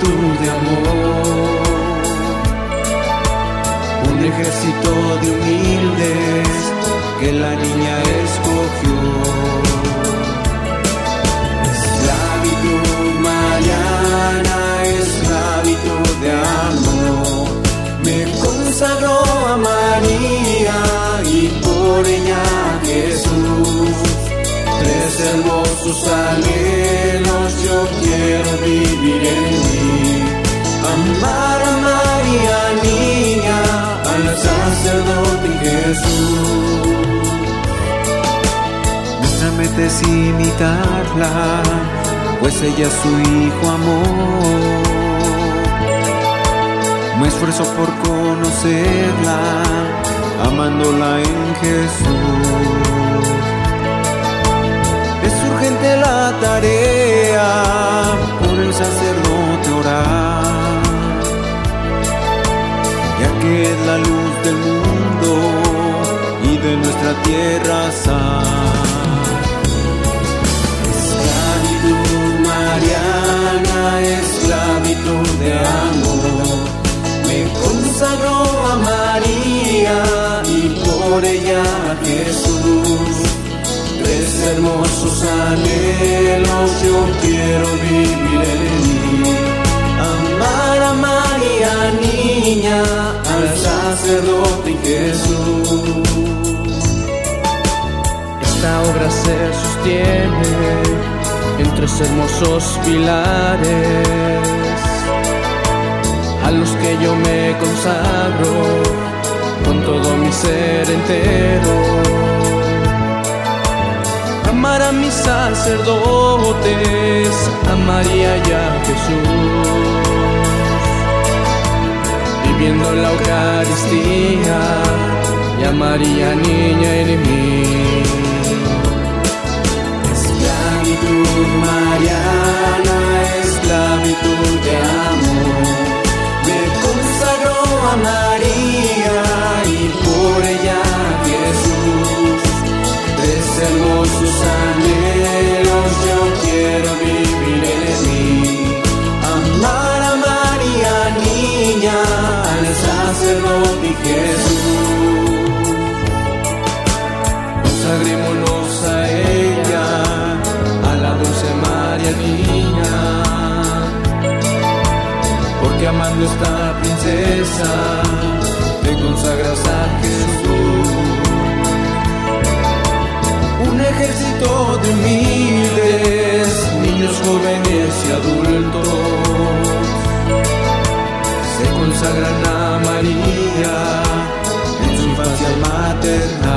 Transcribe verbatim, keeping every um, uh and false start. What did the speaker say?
multitud de amor, un ejército de humildes que la niña escogió. Esclavitud mariana, esclavitud de amor, me consagró a María y por ella Jesús. Tres hermosos anhelos yo quiero vivir en mí: amar a María niña, al sacerdote Jesús. Nuestra meta es imitarla, pues ella su hijo amó. Me esfuerzo por conocerla, amándola en Jesús. Es urgente la tarea, por el sacerdote orar, ya que es la luz del mundo y de nuestra tierra sal. Esclavitud mariana, esclavitud de amor, me consagró a María y por ella Jesús. Tres hermosos anhelos yo quiero vivir en mí: amar a María niña, al sacerdote Jesús. Esta obra se sostiene en tres hermosos pilares, a los que yo me consagro con todo mi ser entero. Amar a mis sacerdotes, a María y a Jesús, viviendo la Eucaristía y a María niña en mí. Esclavitud mariana, esclavitud de amor, me consagró a María y por ella Jesús. Tres hermosos anhelos yo quiero vivir en mí: amar a María niña, al sacerdote Jesús. Consagrémonos a ella, a la dulce María niña, porque amando esta princesa te consagras a Jesús. Un ejército de humildes, niños, jóvenes y adultos, se consagran a María en su infancia materna.